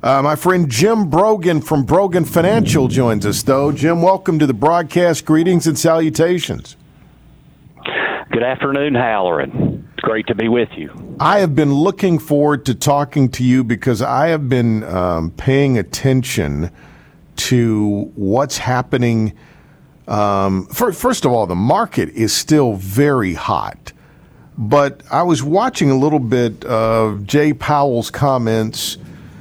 My friend Jim Brogan from Brogan Financial joins us, though. Jim, welcome to the broadcast. Greetings and salutations. Good afternoon, Halloran. It's great to be with you. I have been looking forward to talking to you because I have been paying attention to what's happening. First of all, the market is still very hot. But I was watching a little bit of Jay Powell's comments,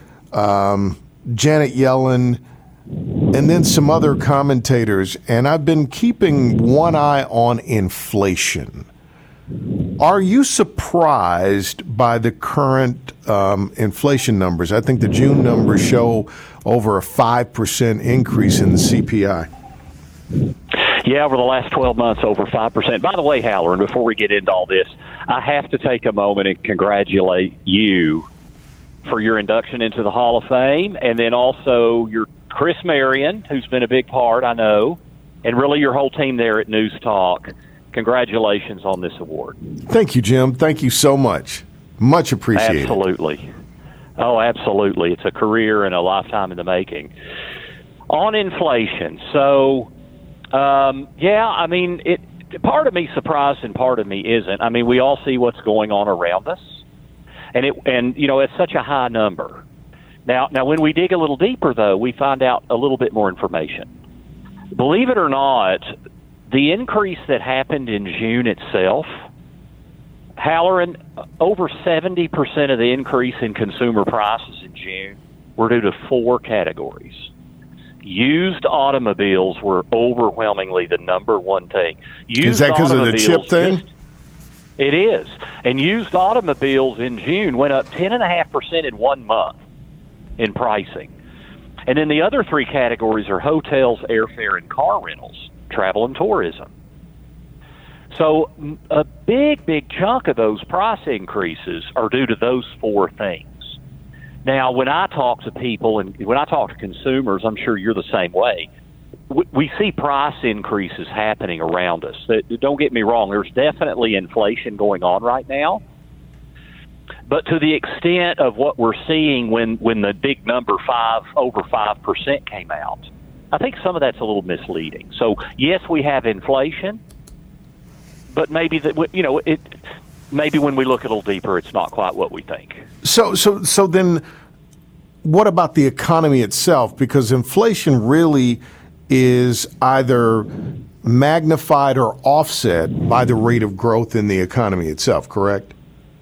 Janet Yellen, and then some other commentators, and I've been keeping one eye on inflation. Are you surprised by the current inflation numbers? I think the June numbers show over a 5% increase in the CPI. Yeah, over the last 12 months, over 5%. By the way, Halloran, before we get into all this, I have to take a moment and congratulate you for your induction into the Hall of Fame, and then also your Chris Marion, who's been a big part, I know, and really your whole team there at News Talk. Congratulations on this award. Thank you, Jim. Thank you so much. Much appreciated. Absolutely. Oh, absolutely. It's a career and a lifetime in the making. On inflation, so, I mean, part of me surprised and part of me isn't. I mean, we all see what's going on around us, and it's such a high number. Now, when we dig a little deeper, though, we find out a little bit more information. Believe it or not, the increase that happened in June itself, Halloran, over 70% of the increase in consumer prices in June were due to 4 categories. Used automobiles were overwhelmingly the number one thing. Is that because of the chip thing? It is. And used automobiles in June went up 10.5% in 1 month in pricing. And then the other 3 categories are hotels, airfare, and car rentals, travel and tourism. So a big chunk of those price increases are due to those 4 things. Now, when I talk to people and when I talk to consumers, I'm sure you're the same way, we see price increases happening around us. Don't get me wrong, there's definitely inflation going on right now. But to the extent of what we're seeing when the big number over 5% came out, I think some of that's a little misleading. So, yes, we have inflation, but maybe maybe when we look a little deeper, it's not quite what we think. So then what about the economy itself? Because inflation really is either magnified or offset by the rate of growth in the economy itself, correct?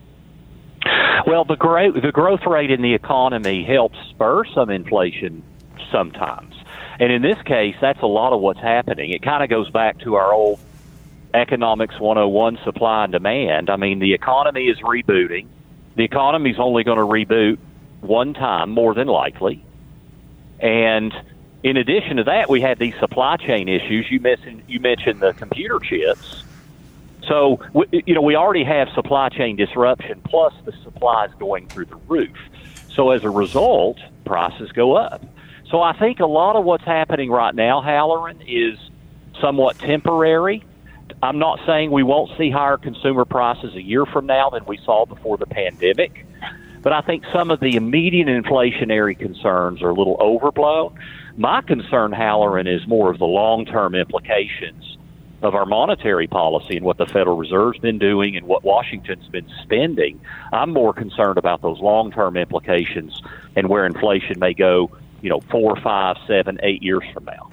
Well, the growth rate in the economy helps spur some inflation sometimes. And in this case, that's a lot of what's happening. It kind of goes back to our old Economics 101, supply and demand. I mean, the economy is rebooting. The economy is only going to reboot one time, more than likely. And in addition to that, we have these supply chain issues. You mentioned the computer chips. So, we already have supply chain disruption, plus the supply is going through the roof. So as a result, prices go up. So I think a lot of what's happening right now, Halloran, is somewhat temporary. I'm not saying we won't see higher consumer prices a year from now than we saw before the pandemic, but I think some of the immediate inflationary concerns are a little overblown. My concern, Halloran, is more of the long-term implications of our monetary policy and what the Federal Reserve's been doing and what Washington's been spending. I'm more concerned about those long-term implications and where inflation may go, 4, 5, 7, 8 years from now.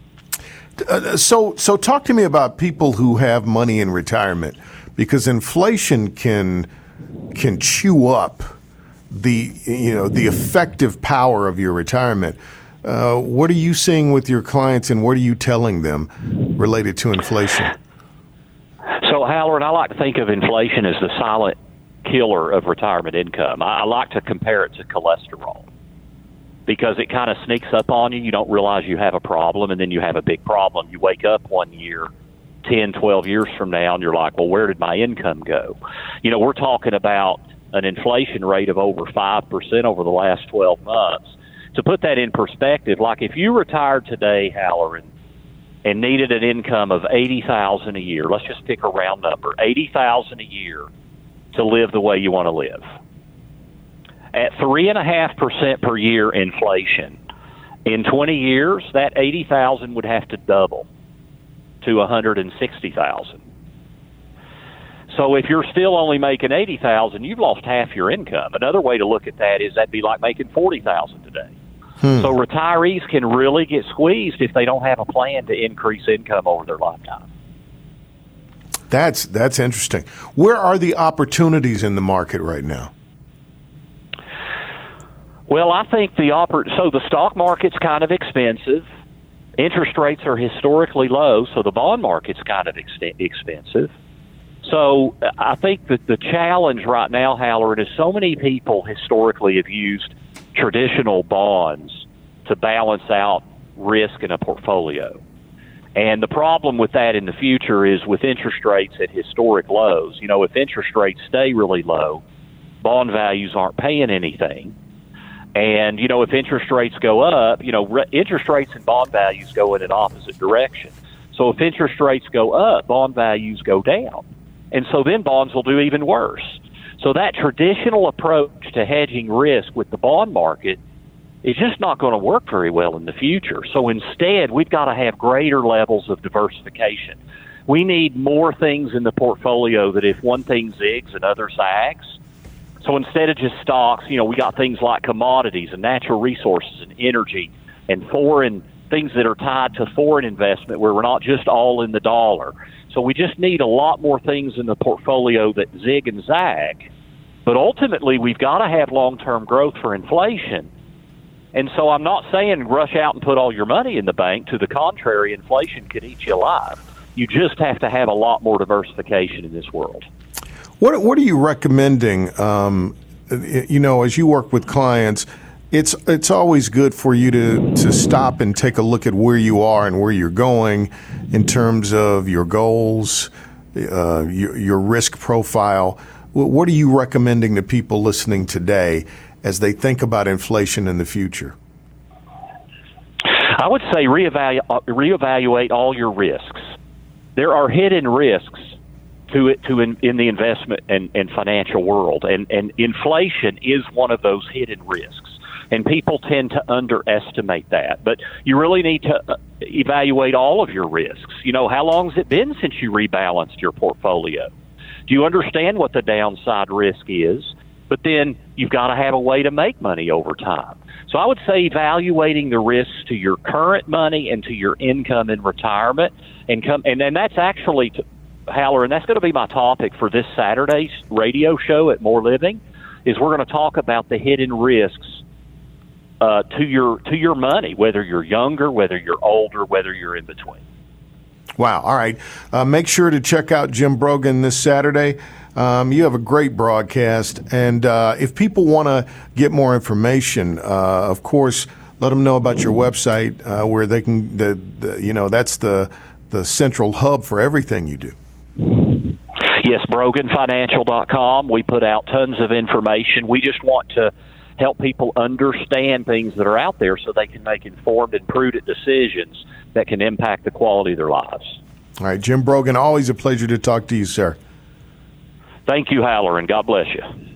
So talk to me about people who have money in retirement, because inflation can chew up the effective power of your retirement. What are you seeing with your clients, and what are you telling them related to inflation? So, Halloran, I like to think of inflation as the silent killer of retirement income. I like to compare it to cholesterol, because it kind of sneaks up on you. You don't realize you have a problem, and then you have a big problem. You wake up one year, 10, 12 years from now, and you're like, well, where did my income go? We're talking about an inflation rate of over 5% over the last 12 months. To put that in perspective, like if you retired today, Halloran, and needed an income of $80,000 a year, let's just pick a round number, $80,000 a year to live the way you want to live. at 3.5% per year inflation, in 20 years, that 80,000 would have to double to 160,000. So if you're still only making 80,000, you've lost half your income. Another way to look at that is that'd be like making 40,000 today. So retirees can really get squeezed if they don't have a plan to increase income over their lifetime. That's interesting. Where are the opportunities in the market right now? Well, I think so the stock market's kind of expensive. Interest rates are historically low, so the bond market's kind of expensive. So I think that the challenge right now, Halloran, is so many people historically have used traditional bonds to balance out risk in a portfolio. And the problem with that in the future is with interest rates at historic lows. You know, if interest rates stay really low, bond values aren't paying anything. And, you know, if interest rates go up, you know, interest rates and bond values go in an opposite direction. So if interest rates go up, bond values go down. And so then bonds will do even worse. So that traditional approach to hedging risk with the bond market is just not going to work very well in the future. So instead, we've got to have greater levels of diversification. We need more things in the portfolio that if one thing zigs, another zags. So instead of just stocks, you know, we got things like commodities and natural resources and energy and foreign things that are tied to foreign investment where we're not just all in the dollar. So we just need a lot more things in the portfolio that zig and zag. But ultimately, we've got to have long-term growth for inflation. And so I'm not saying rush out and put all your money in the bank. To the contrary, inflation could eat you alive. You just have to have a lot more diversification in this world. What are you recommending? You know, as you work with clients, it's always good for you to stop and take a look at where you are and where you're going in terms of your goals, your risk profile. What are you recommending to people listening today as they think about inflation in the future? I would say reevaluate all your risks. There are hidden risks in the investment and financial world, and inflation is one of those hidden risks. And people tend to underestimate that. But you really need to evaluate all of your risks. You know, how long has it been since you rebalanced your portfolio? Do you understand what the downside risk is? But then you've got to have a way to make money over time. So I would say evaluating the risks to your current money and to your income in retirement. And then that's actually, Halloran, that's going to be my topic for this Saturday's radio show at More Living, is we're going to talk about the hidden risks to your money, whether you're younger, whether you're older, whether you're in between. Wow. All right. Make sure to check out Jim Brogan this Saturday. You have a great broadcast. And if people want to get more information, of course, let them know about your website where they can, that's the central hub for everything you do. Yes, BroganFinancial.com. We put out tons of information. We just want to help people understand things that are out there so they can make informed and prudent decisions that can impact the quality of their lives. All right, Jim Brogan, always a pleasure to talk to you, sir. Thank you, Halloran. God bless you.